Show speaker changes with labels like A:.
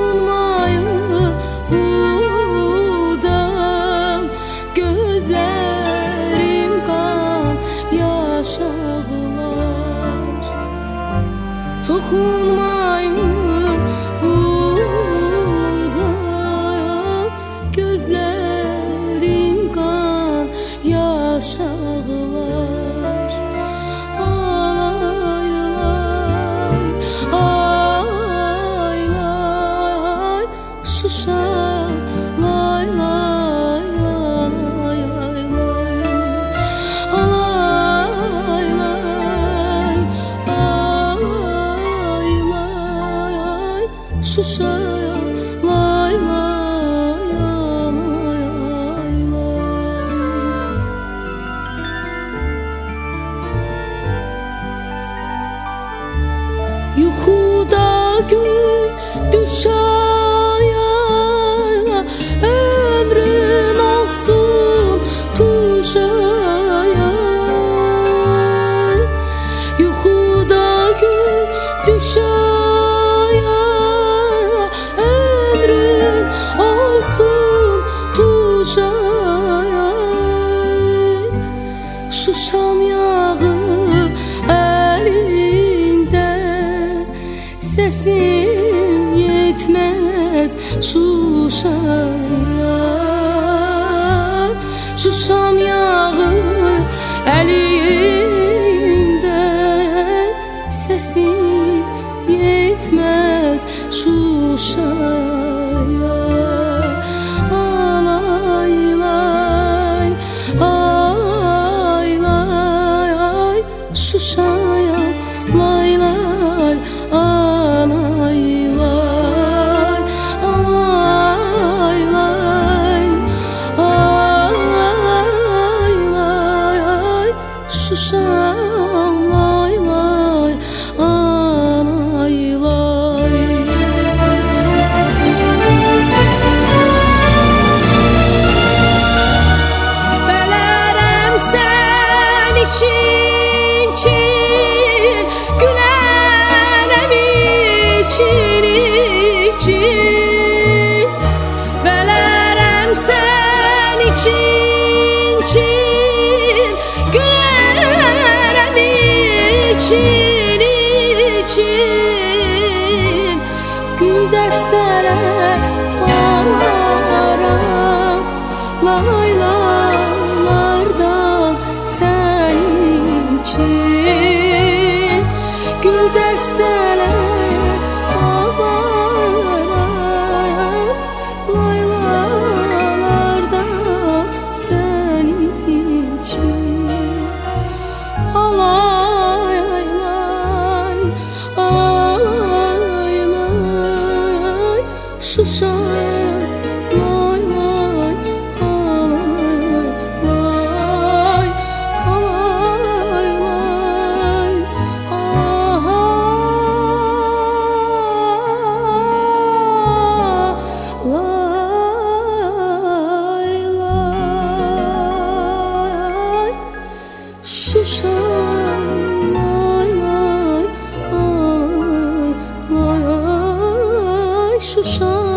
A: Toxunmayın budam, gözlerim kan yaşağılar. Toxunmayın budam, gözlerim kan yaşağılar. Şuşam, lay lay lay lay lay, alay lay, alay lay, Şuşam, lay lay lay lay. Yuxuda gül düşer, ömrün olsun tuşaya. Yuxuda gül düşaya, ömrün olsun tuşaya. Şuşam yağı elinde, sesim yetmez Şuşaya. Şuşam yağı elinde, sesim yetmez Şuşaya. Alay lay, alay lay, Şuşayam, lay lay, alay lay, alay lay, alay lay, Şuşam, lay lay, alay lay. Belərəm sən için, gülərəm için. Belərəm sən için, gülərəm için. Gül dəstələr alaram, lay laylardan sənin için. Gül dəstələr alaram, lay laylardan sənin için. Alay lay, alay lay, Şuşam, lay lay, alay lay, alay lay, lay lay, Şuşam, lay lay, alay lay, Şuşam.